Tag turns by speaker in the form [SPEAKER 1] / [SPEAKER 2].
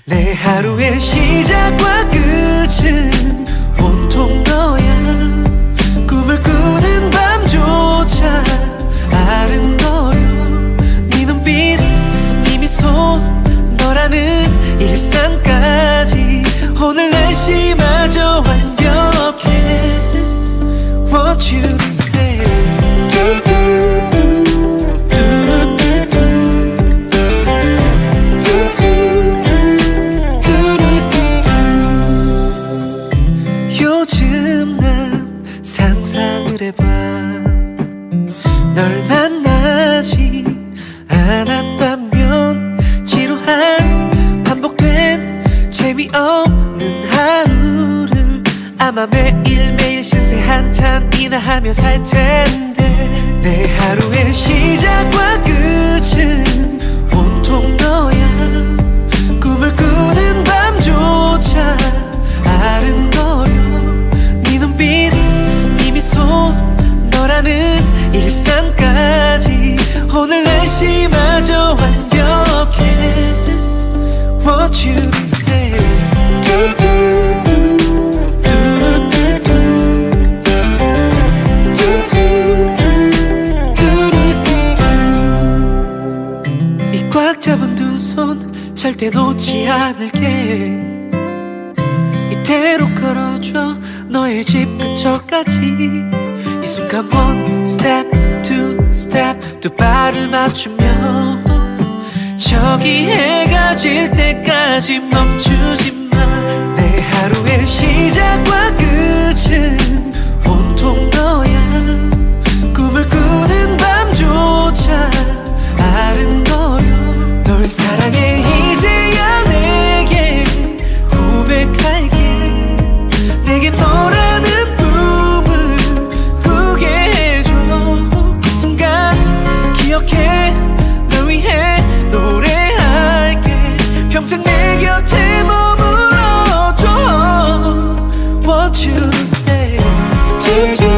[SPEAKER 1] 내 하루의 시작과 끝은 온통 너야. 꿈을 꾸는 밤조차 아른거려. 네 눈빛, 네 미소, 너라는 일상까지. 오늘 날씨마저 완벽해. Want you to stay. 요즘 난 상상을 해봐. 널 만나지 않았다면 지루한 반복된 재미없는 하루를 아마 매일매일 신세 한탄이나 하며 살 텐데. 내 하루의 시작과 끝은 온통 너야. 꿈을 꾸는 밤조차 아른거려. 네 눈빛, 네 미소, 너라는 일상까지. 오늘 날씨마저 완벽해. Want you to stay. 이 꽉 잡은 두 손 절대 놓지 않을게. 이대로 걸어줘 너의 집 근처까지. 이 순간 one step, two step, 두 발을 맞추며 저기 해가 질 때까지 멈추지 마. 내 하루의 시작과 끝은 온통 너야. 꿈을 꾸는 밤조차 아른거려. 널 사랑해 이제야 내게 고백할게. 내게 너라는 꿈을 꾸게 해줘. 이 순간 기억해. 널 위해 노래할게. 평생 내 곁에 머물러줘. Want you to stay.